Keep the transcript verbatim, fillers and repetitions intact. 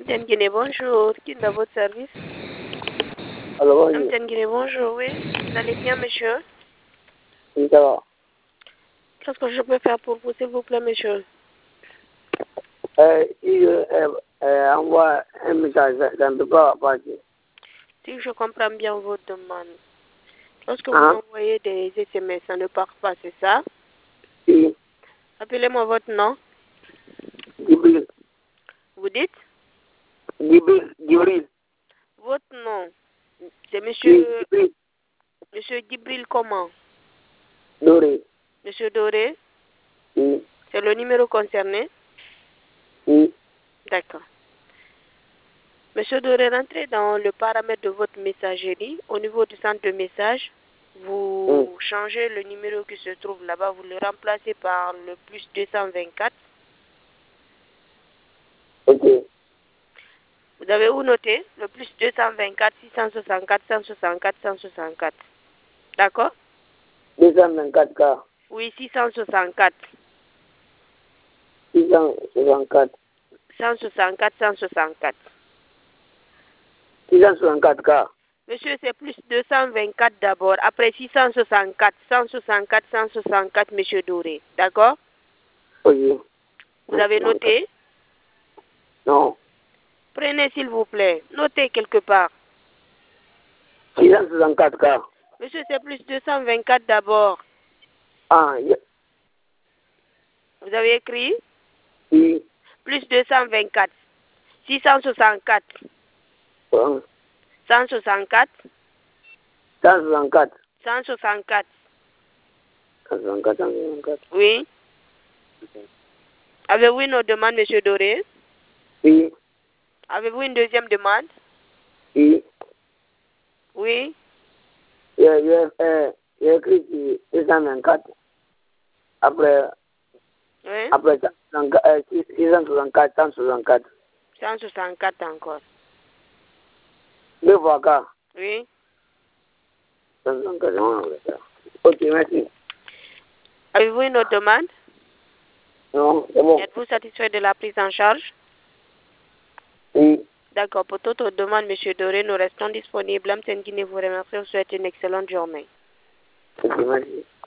Amtienne Guinée, bonjour. Qui est dans votre service? Alors, bonjour. Amtienne Guinée, bonjour, oui. Vous allez bien, monsieur? Oui, ça va. Qu'est-ce que je peux faire pour vous, s'il vous plaît, monsieur? Euh, si je euh, euh, envoie un message, ça ne peut pas passer. Si je comprends bien votre demande, lorsque vous Hein? m'envoyez des S M S, ça ne part pas, c'est ça? Oui. Appelez-moi votre nom. Gibril. Vous dites? Gibril. Gibril. Votre nom. C'est Oui, monsieur, Gibril. monsieur Gibril comment? Doré. Monsieur Doré? Oui. C'est le numéro concerné? Oui. D'accord. Monsieur Doré, rentrez dans le paramètre de votre messagerie. Au niveau du centre de message, vous Oui. changez le numéro qui se trouve là-bas, vous le remplacez par le plus deux cent vingt-quatre. Ok. Vous avez où noté? Le plus deux cent vingt-quatre, six cent soixante-quatre, cent soixante-quatre, cent soixante-quatre. D'accord? deux cent vingt-quatre K. Oui, six cent soixante-quatre. six cent soixante-quatre. cent soixante-quatre, cent soixante-quatre. six cent soixante-quatre K. Monsieur, c'est plus deux cent vingt-quatre d'abord. Après six cent soixante-quatre, cent soixante-quatre, cent soixante-quatre, monsieur Doré. D'accord? Ok. Vous avez noté? Non. Prenez s'il vous plaît. Notez quelque part. six cent soixante-quatre K. Monsieur, c'est plus deux cent vingt-quatre d'abord. Ah, yeah. Vous avez écrit? Oui. Plus deux cent vingt-quatre. six cent soixante-quatre. Hein? cent soixante-quatre. cent soixante-quatre. cent soixante-quatre. cent soixante-quatre, cent soixante-quatre. Oui. Avez-vous une autre demande, monsieur Doré? Oui. Avez-vous une deuxième demande? Oui. Oui. Il y a, il y a, euh, il y a écrit sur deux cent vingt-quatre. Après, Oui. après six cent soixante-quatre, cent soixante-quatre. cent soixante-quatre encore. Deux fois K. Oui. cent soixante-quatre, non, non, ça. Ok, merci. Avez-vous une autre demande? Non, c'est bon. Êtes-vous satisfait de la prise en charge? Oui. D'accord. Pour toute autre demande, monsieur Doré, nous restons disponibles. Amtienne Guinée vous remercie. Vous souhaite une excellente journée. Ok, merci.